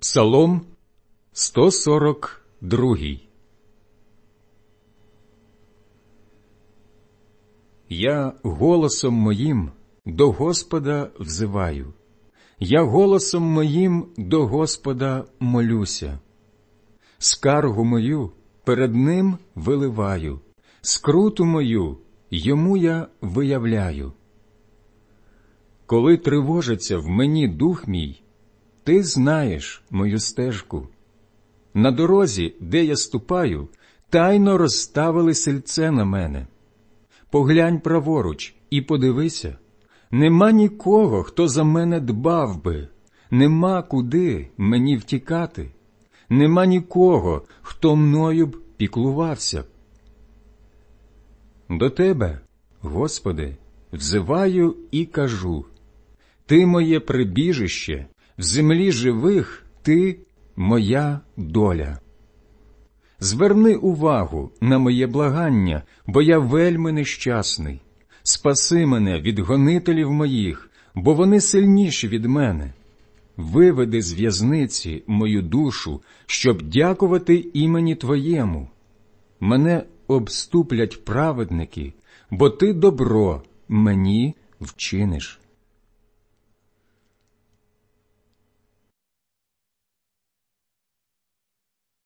Псалом 142. Я голосом моїм до Господа взиваю, я голосом моїм до Господа молюся. Скаргу мою перед ним виливаю, скруту мою йому я виявляю. Коли тривожиться в мені дух мій, ти знаєш мою стежку. На дорозі, де я ступаю, тайно розставили сільце на мене. Поглянь праворуч і подивися, нема нікого, хто за мене дбав би, нема куди мені втікати, нема нікого, хто мною б піклувався. До Тебе, Господи, взиваю і кажу: Ти моє прибіжище, в землі живих Ти моя доля. Зверни увагу на моє благання, бо я вельми нещасний. Спаси мене від гонителів моїх, бо вони сильніші від мене. Виведи з в'язниці мою душу, щоб дякувати імені Твоєму. Мене обступлять праведники, бо Ти добро мені вчиниш.